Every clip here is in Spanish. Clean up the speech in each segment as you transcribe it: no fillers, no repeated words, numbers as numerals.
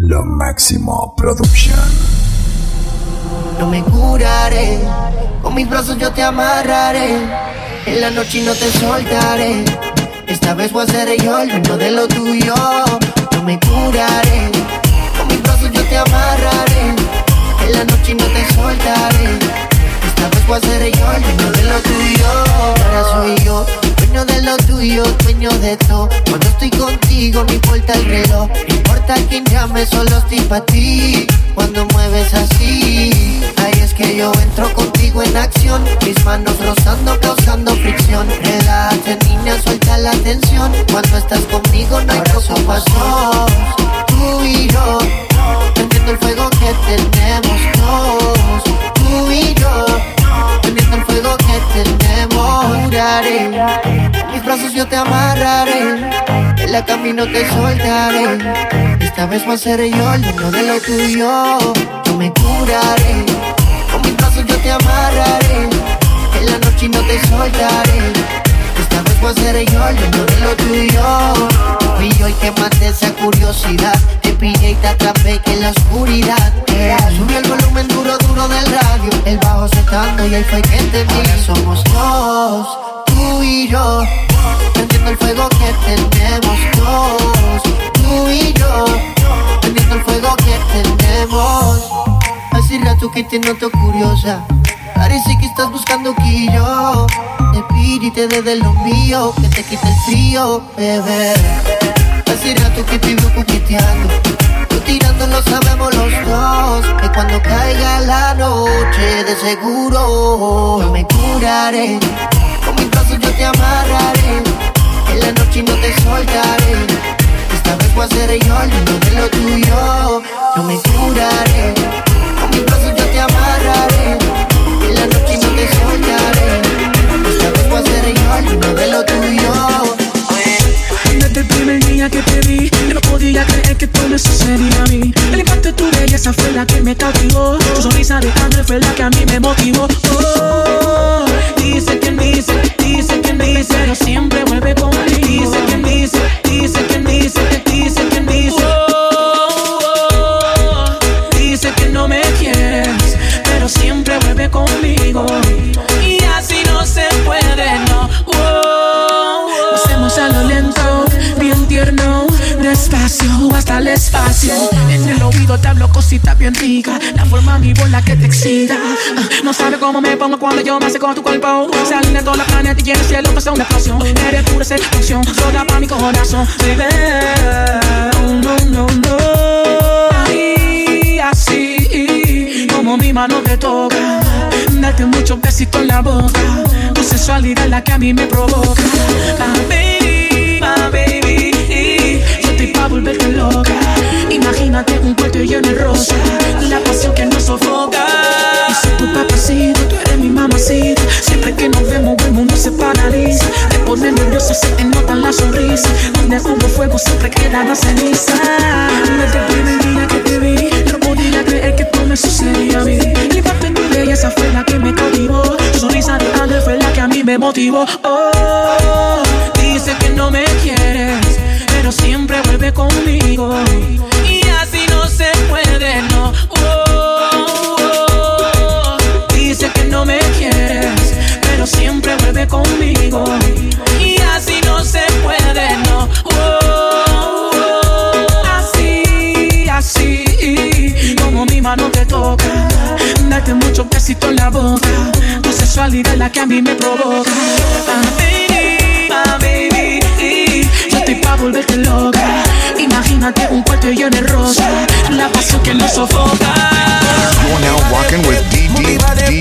Lo Máximo Production. No me curaré, con mis brazos yo te amarraré. En la noche no te soltaré. Esta vez voy a ser yo el dueño de lo tuyo. No me curaré, con mis brazos yo te amarraré. En la noche no te soltaré. Esta vez voy a ser yo el dueño de lo tuyo. Ahora soy yo, dueño de lo tuyo, dueño de todo. Cuando estoy contigo no importa el reloj, no importa quién llame, solo estoy pa' ti. Cuando mueves así, ahí es que yo entro contigo en acción. Mis manos rozando, causando fricción. Relájate niña, suelta la tensión. Cuando estás conmigo no hay preocupación. Tú y yo, prendiendo el fuego que tenemos todos. Tú y yo, prendiendo el fuego que tenemos. Juraré, mis brazos yo te amarraré. En la camino te soltaré. Esta vez voy a ser yo el dueño de lo tuyo. Yo me curaré, con mis brazos yo te amarraré. En la noche no te soltaré. Esta vez voy a ser yo el dueño de lo tuyo. Fui yo el que maté esa curiosidad. Te pillé y te atrapé que en la oscuridad. Subí el volumen duro, duro del radio. El bajo setando y ahí fue que te vi. Ahora somos dos, tú y yo, prendiendo el fuego que tenemos dos. Tú y yo, prendiendo el fuego que tenemos. Hace rato que te noto curiosa. Parece que estás buscando que yo te pide y te dé de lo mío, que te quite el frío, bebé. Hace rato que te veo coqueteando. Tú tirando lo sabemos los dos. Que cuando caiga la noche de seguro yo me curaré. Con mis brazos yo te amarraré. En la noche no te soltaré. Esta vez voy a ser yo el dueño de lo tuyo. Yo me curaré. Con mis brazos yo te amarraré. En la noche no te soltaré. Esta vez voy a ser yo el dueño de lo tuyo. Desde el primer día que te vi, yo no podía creer que todo eso sería a mí. El impacto de tu belleza fue la que me cautivó. Tu sonrisa de ángel fue la que a mí me motivó. Oh, dice quien dice, dice quien dice, pero siempre vuelve conmigo. Dice quien dice, dice quien dice, dice quien dice. Oh, dice que no me quieres, pero siempre vuelve conmigo. Y así no se puede, no. Lo hacemos a lo lento, bien tierno, despacio hasta el espacio. En el oído te hablo cositas bien ricas, la forma mi voz la que te excita. No sabes cómo me pongo cuando yo me acerco a tu cuerpo. Se alinea toda la planeta y en el cielo pasa una explosión. Eres pura seducción, sola pa' mi corazón. Baby, no, no, no. Y así como mi mano te toca, darte muchos besitos en la boca. Tu sensualidad es la que a mí me provoca. My baby, yo estoy pa' volverte loca. Imagínate un cuarto lleno de rosa, la pasión que nos sofoca. Y soy tu papacito, tú eres mi mamacita. Siempre que nos vemos el mundo se paraliza. Te pones nervioso, se te nota la sonrisa. Donde hubo fuego siempre queda la ceniza. Desde el primer día que te vi, no podía creer que todo me sucedía a mí. El impacto en tu belleza fue la que me cautivó. Tu sonrisa de ángel fue la que a mí me motivó. Oh, dice que no me quieres, pero siempre vuelve conmigo. Y así no se puede, no. Dice que no me quieres, pero siempre vuelve conmigo. Y así no se puede, no. Así, así como mi mano te toca, darte muchos besitos en la boca. Tu sensualidad es la que a mí me provoca. Baby, yo estoy pa' volverte loca. Imagínate un cuarto lleno de rosa, la pasión que nos sofoca. You are now rocking with DJ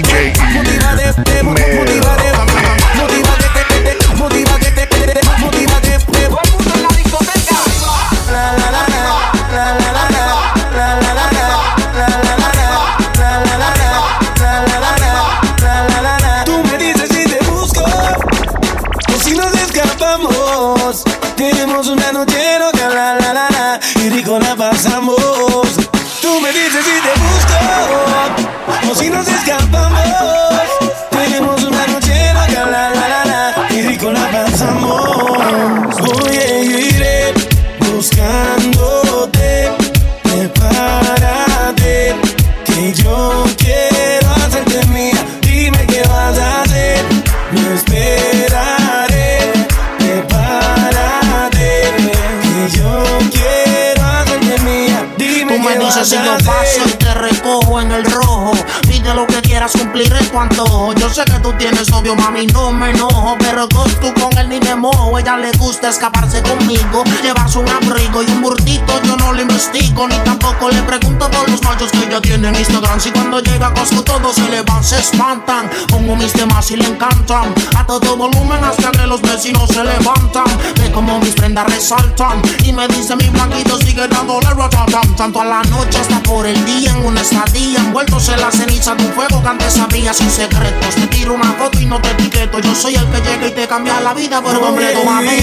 Tú me dices si te busco o si nos escapamos. Tenemos una noche loca, la la la la, y rico la pasamos. Tú me dices si te busco o si nos escapamos. Tenemos una noche loca. dices si yo paso y te recojo en el rojo. Pide lo que quieras, cumpliré tu antojo. Yo sé que tú tienes novio, mami, no me enojo, pero tú con él ni me mojo. Ella le gusta escaparse conmigo, llevarse un abrigo y un burtito. Yo no le investigo, ni tampoco le pregunto por los machos que ella tiene en Instagram. Si cuando llega a Costco todos se le van, se espantan. Pongo mis temas y le encantan a todo volumen hasta que los vecinos se levantan. Ve como mis prendas resaltan y me dice mi blanquito sigue dándole ratatam. Tanto a la noche hasta por el día en una estadía, envueltos en la ceniza de un fuego que antes sabía sin secretos. Te tiro una foto y no te etiqueto. Yo soy el que llega y te cambia la vida por completo, mami.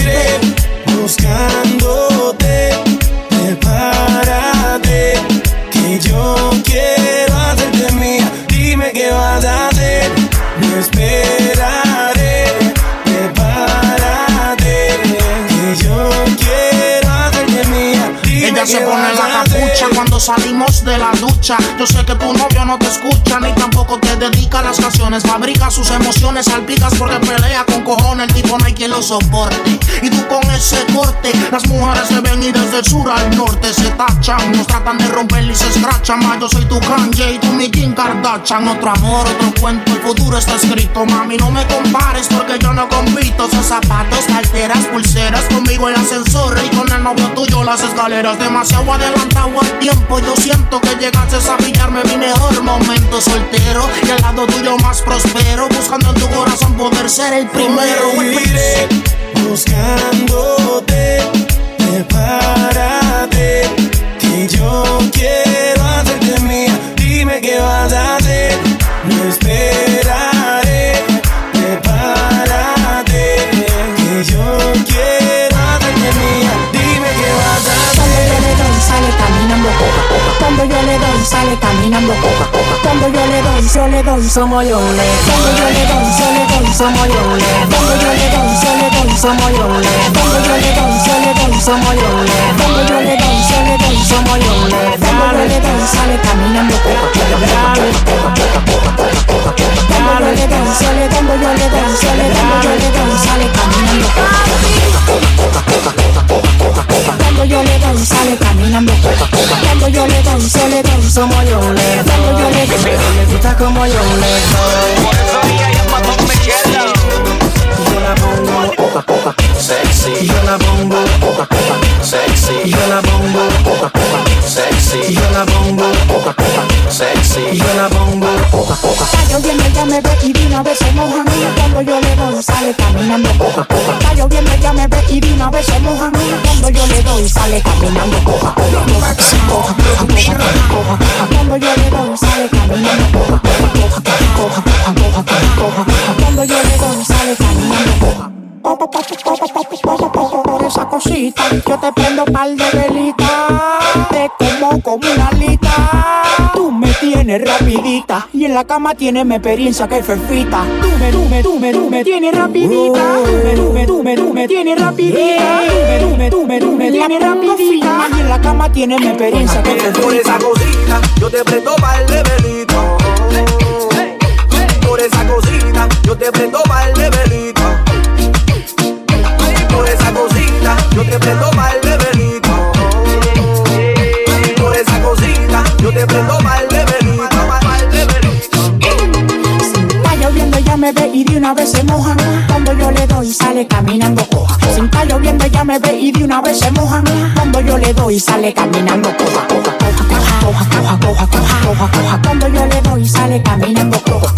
Buscándote, prepárate, que yo quiero hacerte mía. Dime qué vas a hacer, no esperaré. Prepárate, que yo quiero hacerte mía. Ella se pone la capucha cuando salimos de la ducha. Yo sé que tu novio no te escucha ni tampoco te dedica las canciones. Fabrica sus emociones, salpicas porque pelea con cojones. El tipo no hay quien lo soporte. Y tú con ese corte, las mujeres se ven y desde el sur al norte se tachan. Nos tratan de romper y se escrachan. Más yo soy tu Kanye y tú mi Kim Kardashian. Otro amor, otro cuento, el futuro está escrito. Mami, no me compares porque yo no compito. Son zapatos, carteras, pulseras, conmigo el ascensor y con el novio tuyo las escaleras. Demasiado adelantado al tiempo, yo siento que llegaste a pillarme mi mejor momento soltero y al lado tuyo más prospero, buscando en tu corazón poder ser el primero. Iré buscándote, prepárate, que yo quiero hacerte mía. Dime qué vas a hacer, no esperaré. Prepárate, que yo quiero hacerte mía. Dime qué vas a hacer. Sale caminando poco a poco. Cuando yo le doy, sale caminando poco a poco. Cuando yo le doy, somos yo. Cuando yo le doy, somos yo. Cuando yo le doy, somos yo. Cuando yo le doy, somos yo. Cuando yo le doy, somos yo. Cuando yo le doy, sale caminando poco a poco. Cuando yo le doy, sale caminando poco a poco. Cuando yo le doy, sale caminando. Cuando yo le doy, somos yo. Cuando yo le doy, le gusta como yo le doy. Por eso ella llama con Michelle. Yo la pongo poco a poco, sexy. yo la pongo poco a poco, Sexy. yo la pongo poco a poco, Sexy. yo la pongo poco a poco, Sexy. yo la pongo poco a poco. Está lloviendo, ella me ve y de una vez se moja. Cuando yo le doy, sale caminando poco a poco. Está lloviendo, ella me ve y de una vez se moja. Cuando yo le doy, sale caminando poco a poco. Cuando yo le doy, sale caminando poco a poco. Cuando yo le doy, sale caminando poco. Por esa cosita, yo te prendo par de velitas. Te como una alita. Tú me tienes rapidita y en la cama tienes mi experiencia que es fefita. Tú me tienes rapidita. Tú me tienes rapidita. Tú me tienes rapidita y en la cama tienes mi experiencia que es fefita. Por esa cosita, yo te prendo par de velitas. Por esa cosita, yo te prendo par de velitas. Por esa cosita, yo te prendo par de velitas. Por esa cosita, yo te prendo par de velitas. Está lloviendo, ella me ve y de una vez se moja. Cuando yo le doy, sale caminando coja. Si está lloviendo, ella me ve y de una vez se moja. Cuando yo le doy, sale caminando coja. Cuando yo le doy, sale caminando coja.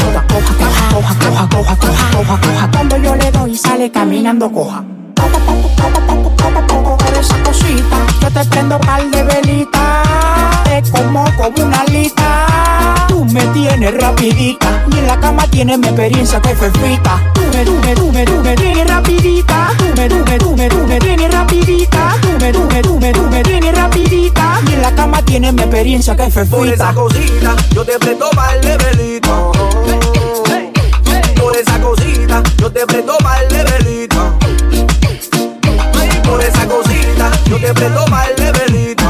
Cuando yo le doy, sale caminando coja. Por esa cosita, yo te prendo par de velitas. Te como una alita. Tú me tienes rapidita y en la cama tienes mi experiencia que es fefita. Tú me tienes rapidita. Tú me tienes rapidita. Tú me tienes rapidita y en la cama tienes mi experiencia que es fefita. Por esa cosita, yo te prendo par de velitas. Por esa cosita, yo te prendo par de velitas. Por esa cosita, yo te prendo par de velitas.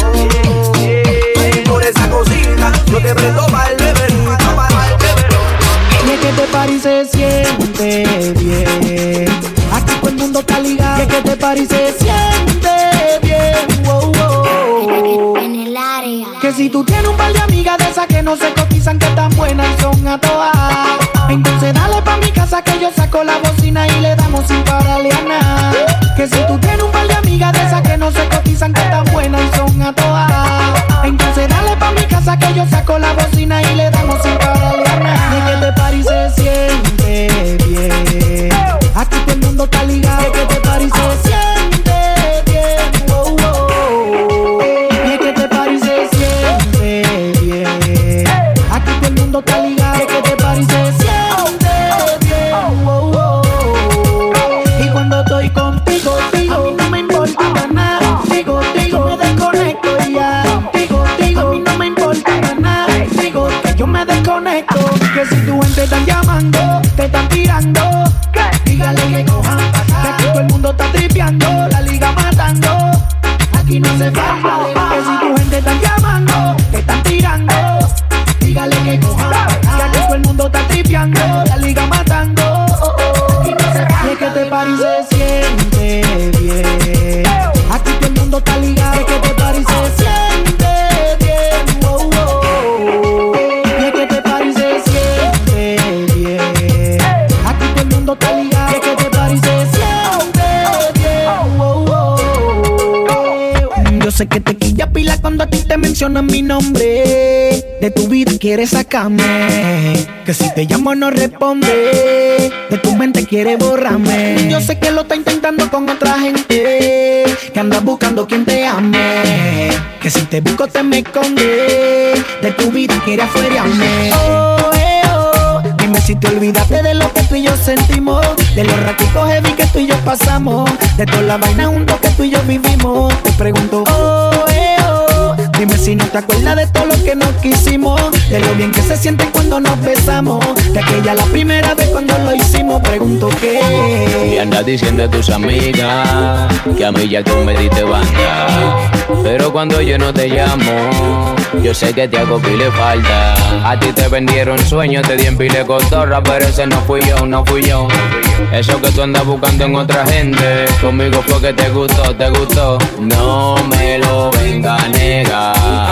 Por esa cosita, yo te prendo par de velitas. Y es que te party se siente bien. Aquí todo el mundo está ligado. Y es que te party se siente bien. Wow, wow. En el área. Que si tú tienes un par de amigas de esas que no se cotizan, que tan buenas y son a todas, entonces dale pa' mi casa que yo saco la bocina y le damos sin pararle a nada. Que si tú tienes un par de amigas de esas que no se cotizan, que tan buenas y son a todas, entonces dale pa' mi casa que yo saco la bocina y le damos sin pararle a nada. Y que te party se siente bien, aquí todo el mundo está ligado. Y que te party se siente bien, oh, oh, oh. Y que te party se siente bien, aquí todo el mundo está ligado. Y que te party se siente bien, oh, oh, oh. Y cuando estoy contigo, a mí no me importa más nada. Digo, me desconecto y ya. Digo, a mí no me importa más nada. Digo que yo me desconecto. Que si tu gente están llamando, te están tirando, dígale que cojan pa' que aquí todo el mundo está tripeando, la liga matando, aquí no hace falta. Que si tu gente están llamando, te están tirando, dígale que cojan pa' que aquí todo el mundo está tripeando, la liga matando, aquí no hace falta. Y es que te party se siente bien, aquí todo el mundo está ligado. Y es que te party se siente bien, oh, oh, oh. Y es que te party se siente bien, aquí todo el mundo está ligado. Y es que te party se siente bien, oh, oh, oh. Yo sé que te quilla pila cuando a ti te mencionan mi nombre. De tu vida quieres sacarme, que si te llamo no responde, de tu mente quiere borrarme. Yo sé que lo está intentando con otra gente, que andas buscando quien te ame, que si te busco te me esconde, de tu vida quiere afuerearme. Oh, oh. Dime si te olvidaste de lo que tú y yo sentimos, de los raticos heavy que tú y yo pasamos, de toda la vaina juntos que tú y yo vivimos. Te pregunto, oh, oh. Dime si no te acuerdas de todo lo que nos quisimos, de lo bien que se siente cuando nos besamos, de aquella la primera vez cuando lo hicimos. Pregunto qué. Y andas diciendo a tus amigas que a mí ya tú me diste banda, pero cuando yo no te llamo, yo sé que te hago pile falta. A ti te vendieron sueños, te di en pile cotorra, pero ese no fui yo, no fui yo. Eso que tú andas buscando en otra gente, conmigo fue que te gustó, te gustó. No me lo venga a negar.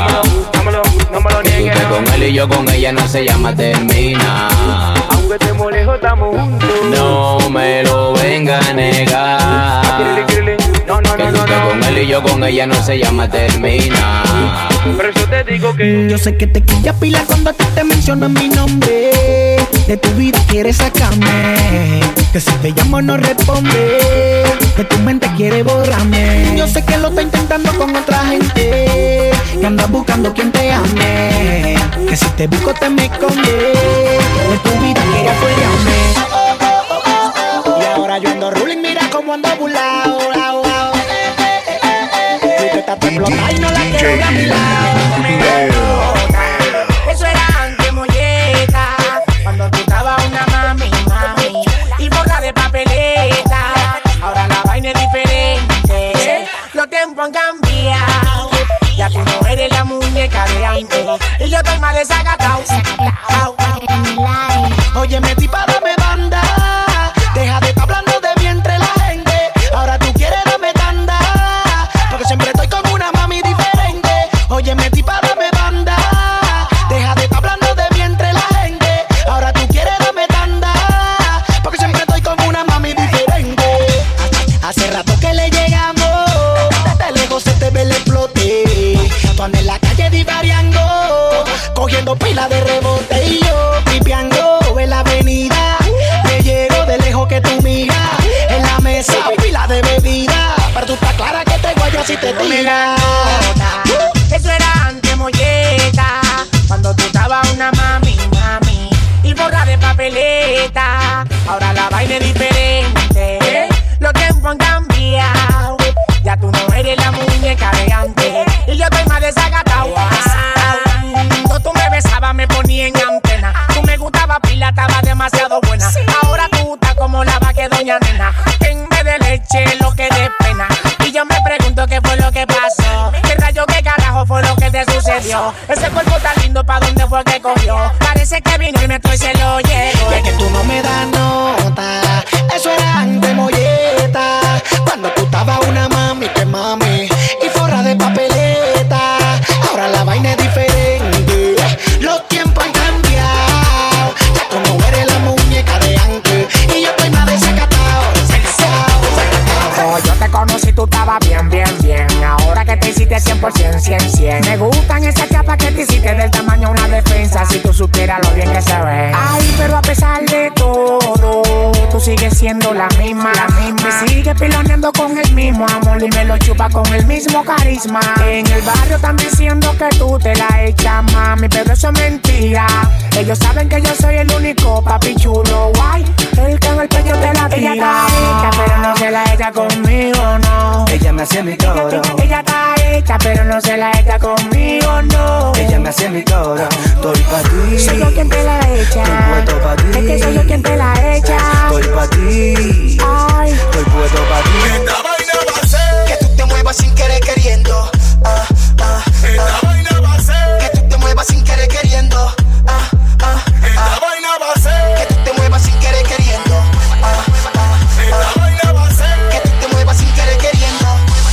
No me lo niegues. Que tú estés con él y yo con ella no se llama termina. Aunque estemos lejos, estamos juntos. No me lo venga a negar. No, Que tú estés con él y yo con ella no se llama termina. Por eso te digo que yo sé que te quilla pila cuando a ti te mencionan mi nombre, de tu vida quieres sacarme, que si te llamo no responde, de tu mente quiere borrarme. Yo sé que lo está intentando con otra gente, que andas buscando quien te ame, que si te busco te me esconde, de tu vida quiere afuerearme. Y ahora yo ando ruling, mira cómo ando burlao. Si te estás explotada y no la quiero a mi lado. Eso era antes, molleta, cuando tú estabas una mami, y borra de papeleta. Ahora la vaina es diferente, los tiempos han cambiado. Ya tú no eres la muñeca de antes, y yo estoy más desacatado. Oye, me tipa, dame banda, deja de estar hablando de mí entre la gente. Ahora tú quieres dame tanda, porque siempre estoy con una mami diferente. Oye, me tipa, dame banda, deja de estar hablando de mí entre la gente. Ahora tú quieres dame tanda, porque siempre estoy con una mami diferente. Hace rato que le llegamos, desde lejos se te ve el explote. Tú andas en la calle divariando, cogiendo pila de rebote, y yo tripeando en la avenida. Me llego de lejos que tú miras, en la mesa pila de bebida, pero tú estás clara que te guayas si te tiras. Eso era antes, molleta, cuando tú estabas una mami, y borra de papeleta. Ahora la vaina es diferente, los tiempos han cambiado. Ya tú no eres la muñeca de antes, y yo estoy más desacatado. Cuando tú me besabas me ponía en antena, tú me gustaba pila, estaba demasiado buena. Ahora tú estás como la vaca doña nena, en vez de leche lo que de pena. Y yo me pregunto qué fue lo que pasó, qué rayo, qué carajo fue lo que te sucedió. Ese cuerpo tan lindo, ¿pa' dónde fue que cogió? Parece que vino y me y se lo llevo. Y es que tú no me das nota, eso era antes, molleta, cuando tú estabas una mami, que mami, y forra de papeleta. Ahora la vaina es diferente, 100. Me gustan esas chapas que te hiciste del tamaño una defensa. Si tú supieras lo bien que se ve. Ay, pero a pesar de todo, tú sigues siendo la misma. Me sigues piloneando con el mismo amor y me lo chupa con el mismo carisma. En el barrio están diciendo que tú te la echas, mami, pero eso es mentira. Ellos saben que yo soy el único papi chulo, guay, el que en el pecho te la tira. Ella está hecha, pero no se la echa conmigo, no. Ella me hace mi coro. Ella está hecha, pero no se la echa conmigo, no. Ella me hace mi coro. Estoy pa' ti. Soy yo quien te la echa. Estoy puesto pa' ti. Es que soy yo quien te la echa. Estoy pa' ti. Ay. Estoy puesto pa' ti. Esta vaina va a ser Que tú te muevas sin querer queriendo. Esta vaina va a ser Que tú te muevas sin querer queriendo. Esta vaina va a ser Que tú te muevas sin querer queriendo. Esta vaina va a ser Que tú te muevas sin querer queriendo.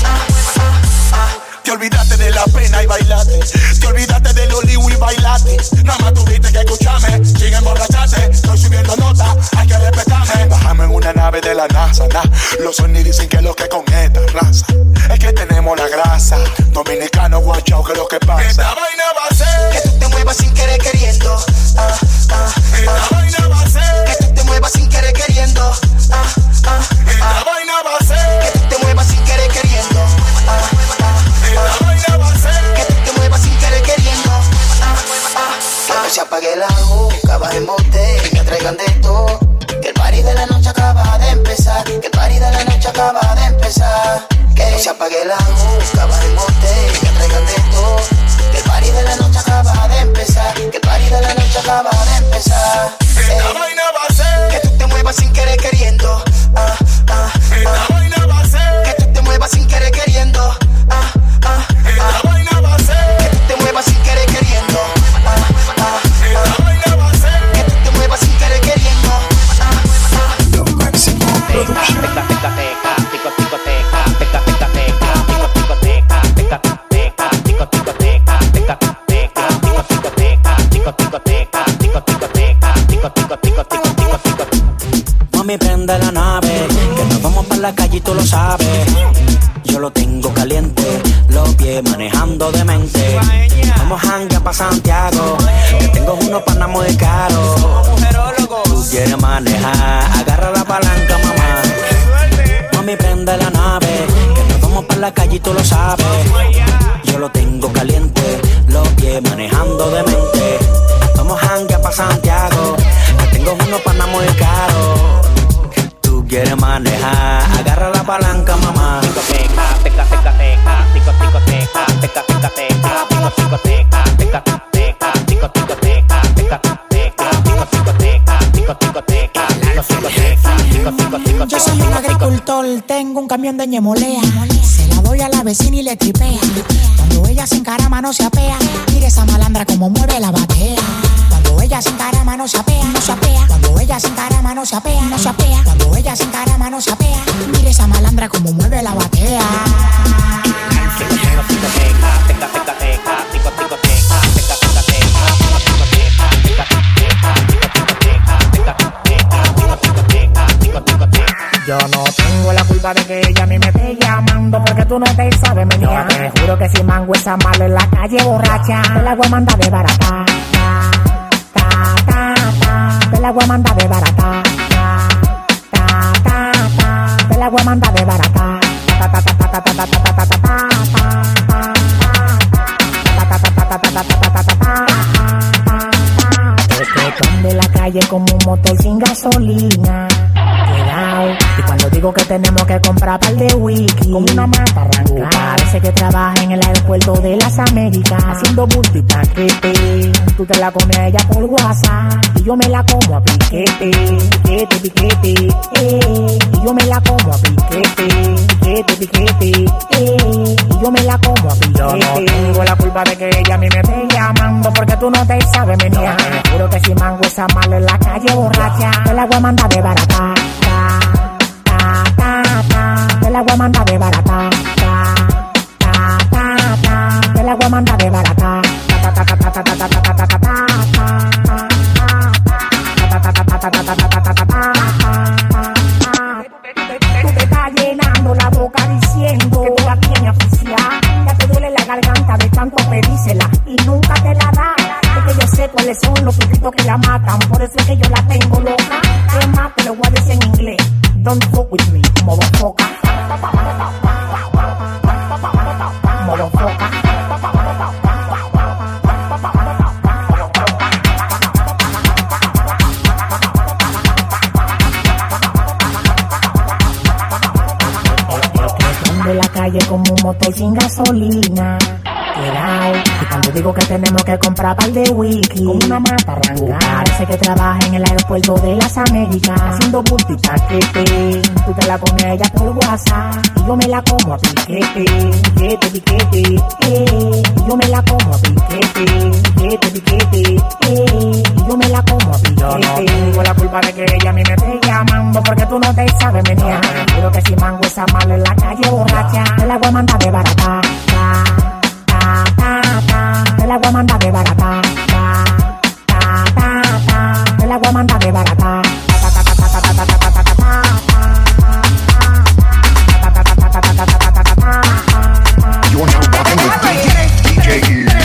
Te olvidaste de la pena y bailaste. Te olvidaste del olivo y bailaste. Nada más tuviste que escucharme sin emborracharte. Estoy subiendo nota, hay que respetarme. Bajamos en una nave de la NASA, Los sonidos dicen que lo que con esta raza es que tenemos la grasa. Dominicano, guachao, que lo que pasa. Esta vaina va a ser Que tú te muevas sin querer queriendo. Esta vaina va a ser Que tú te muevas sin querer queriendo. Esta vaina va a ser Que tú te muevas sin querer queriendo. Esta vaina va a ser Que tú te muevas sin querer queriendo. Que no se apague la boca, bajen botella, que traigan de todo. Que el party de la noche acaba de empezar. Que el party de la noche acaba de empezar. Que no se apague la boca, bajen botella, que traigan de todo. Que el party de la noche acaba de empezar. Que el party de la noche acaba de empezar. Esta vaina va a ser Que tú te muevas sin querer queriendo. Esta vaina va a ser Que tú te muevas sin querer queriendo. Esta vaina va a ser Que tú te muevas sin querer queriendo. Esta vaina va a ser Que tú te muevas sin querer queriendo. Lo Máximo Production. Mami, prende la nave, que nos vamos para la calle y tú lo sabes. Yo lo tengo caliente, los pies manejando de mente. Vamos a janguear pa' Santiago, que tengo unos panas muy caros. Tú quieres manejar, agarra la palanca, mamá. Mami, prende la nave, que nos vamos para la calle y tú lo sabes. Yo lo tengo caliente, los pies manejando de mente. Vamos a janguear pa' Santiago, que tengo unos panas muy caros. Tú quieres manejar, agarra la palanca, mamá. Yo soy un agricultor, tengo un camión de ñemolea. Se la doy a la vecina y le tripea. Cuando ella se encarama no se apea. Mire esa malandra como mueve la batea. Cuando ella se encarama no se apea, no se apea. Cuando ella se encarama no se apea, no se apea. Cuando ella se encarama no se apea. Mire esa malandra como mueve la batea. Yo no tengo la culpa de que ella a mí me esté llamando, porque tú no te sabes menear. Te juro que si mango esa mala en la calle borracha, te la voy a mandar de barata. Te la voy a mandar de barata. Te la voy a mandar de barata. Estoy de la calle como un motor sin gasolina. Y cuando digo que tenemos que comprar par de whisky, como una mata arrancada, parece que trabaja en el aeropuerto de las Américas, haciendo bulto y paquete. Tú te la comes a ella por WhatsApp y yo me la como a piquete, piquete, piquete, y yo me la como a piquete, piquete, piquete, y yo me la como a piquete. Yo no tengo la culpa de que ella a mí me esté llamando, porque tú no te sabes menear. Te juro que si mango esa mala en la calle borracha, te la voy a mandar de barata. Te la voy a mandar de barata. Te la voy a mandar de barata. Tú te estás llenando la boca diciendo que tú la tienes oficial. Ya te duele la garganta de y nunca te la da. Porque yo sé cuáles son los truquitos que la matan. Por eso es que yo la tengo loca. Es más, te lo voy a decir en inglés. Don't fuck with me, motherfucker. Motherfucker. De la calle como un motor sin gasolina. Cuidado, y cuando digo que tenemos que comprar par de whisky, con una mata arrancar. Parece que trabaja en el aeropuerto de las Américas, haciendo bulto y paquete. Tú te la comes a ella por WhatsApp y yo me la como a piquete. Piquete, piquete, y yo me la como a piquete. Piquete, piquete, y yo me la como a piquete. Yo no tengo la culpa de que ella a mí me esté llamando, porque tú no te sabes menear. Juro que si mango esa mala en la calle borracha, te la voy a mandar de barata. Te la voy a mandar de barata. Te la voy a mandar de barata. You're now rocking with DJ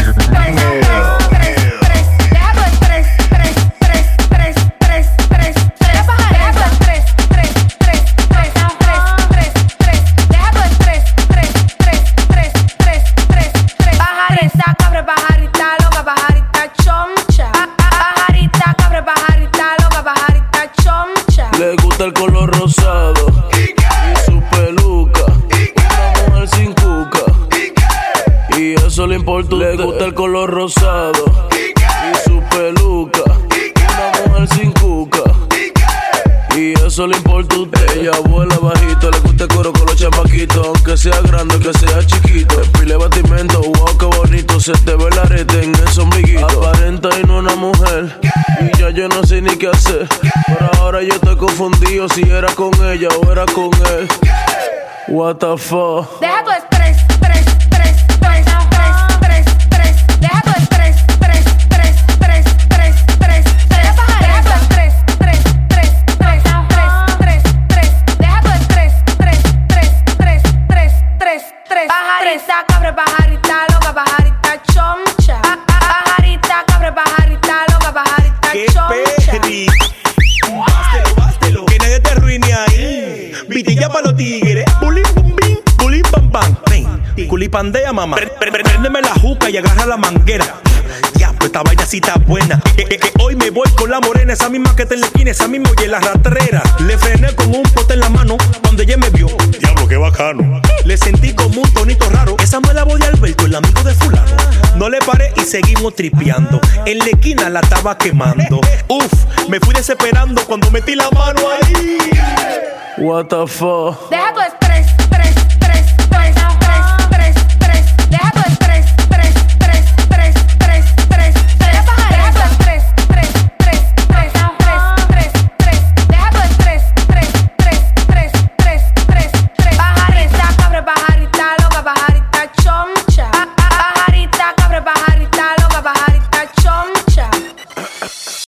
Le gusta el color rosado y su peluca, una mujer sin cuca, y eso le importa a usted. Le gusta el color rosado y su peluca, una mujer sin cuca, y eso le importa a usted. Ella vuela bajito, le gusta el coro con los chamaquitos, aunque sea grande o que sea chiquito. El pile batimento, wow, qué bonito, se te ve el arete en ese ombliguito. Aparenta y no una mujer, y ya yo no sé ni qué hacer. Por ahora yo estoy confundido si era con ella o era con él. What the fuck? Deja tu estrés, estrés, estrés, estrés, estrés, estrés. Deja tu estrés, estrés, estrés, estrés, estrés, estrés. Deja tu estrés, estrés, estrés, estrés, estrés, estrés. Deja tu estrés, estrés, estrés, estrés, estrés, estrés, estrés. Pajarita, cabra, pajarita, loca, pajarita, choncha. Pajarita, cabra, pajarita, loca, pajarita, choncha. Bástelo, que nadie te arruine ahí. Vitilla pa' los tigres, bulín, bum, bim, bulín, pam, pam. Ven, culipandea, mamá. Préndeme la juca y agarra la manguera. Ya, pues esta vaina sí está buena. Que hoy me voy con la morena, esa misma que te en la esquina, esa misma oye la rastrera. Le frené con un pote en la mano cuando ella me vio. Diablo, qué bacano. Le sentí como un tonito raro. Esa no es la voz de Alberto, el amigo de fulano. No le paré y seguimos tripeando. En la esquina la estaba quemando. Uf, me fui desesperando cuando metí la mano ahí. What the fuck? Deja tu estrés, estrés, estrés, estrés, estrés, estrés, estrés. Deja tu estrés.